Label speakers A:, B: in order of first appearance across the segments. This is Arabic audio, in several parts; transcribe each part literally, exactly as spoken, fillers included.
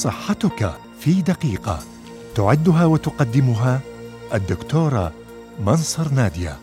A: صحتك في دقيقة، تعدها وتقدمها الدكتورة منصر نادية.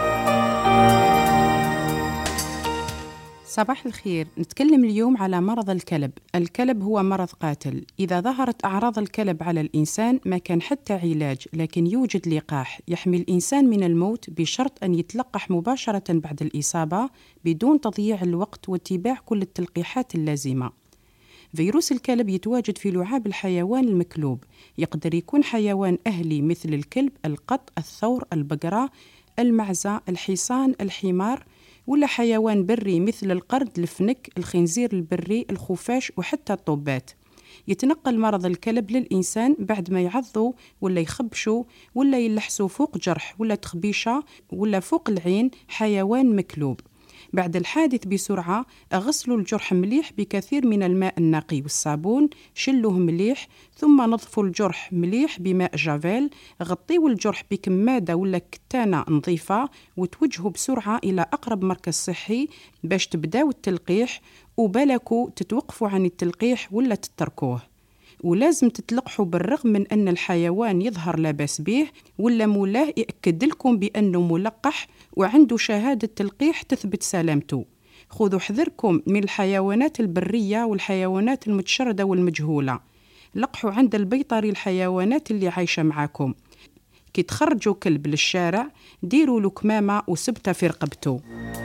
B: صباح الخير. نتكلم اليوم على مرض الكلب. الكلب هو مرض قاتل. إذا ظهرت أعراض الكلب على الإنسان ما كان حتى علاج، لكن يوجد لقاح يحمي الإنسان من الموت بشرط أن يتلقح مباشرة بعد الإصابة بدون تضييع الوقت واتباع كل التلقيحات اللازمة. فيروس الكلب يتواجد في لعاب الحيوان المكلوب. يقدر يكون حيوان أهلي مثل الكلب، القط، الثور، البقرة، المعزة، الحصان، الحمار، ولا حيوان بري مثل القرد، الفنك، الخنزير البري، الخفاش وحتى الطوبات. يتنقل مرض الكلب للإنسان بعد ما يعضوا ولا يخبشوا ولا يلحسوا فوق جرح ولا تخبيشة ولا فوق العين حيوان مكلوب. بعد الحادث بسرعة أغسلوا الجرح مليح بكثير من الماء النقي والصابون، شلوه مليح، ثم نظفوا الجرح مليح بماء جافيل، غطيوا الجرح بكمادة ولا كتانة نظيفة وتوجهوا بسرعة إلى أقرب مركز صحي باش تبداو التلقيح، وبالكوا تتوقفوا عن التلقيح ولا تتركوه. ولازم تتلقحوا بالرغم من أن الحيوان يظهر لا باس به ولا مولاه يأكد لكم بأنه ملقح وعنده شهادة تلقيح تثبت سلامته. خذوا حذركم من الحيوانات البرية والحيوانات المتشردة والمجهولة. لقحوا عند البيطري الحيوانات اللي عايشة معاكم. كي تخرجوا كلب للشارع ديروا له كمامة وسبتة في رقبته.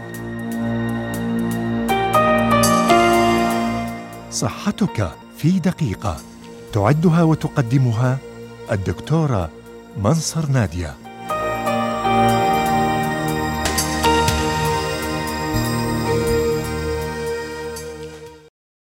A: صحتك في دقيقة، تعدها وتقدمها الدكتورة منصر نادية.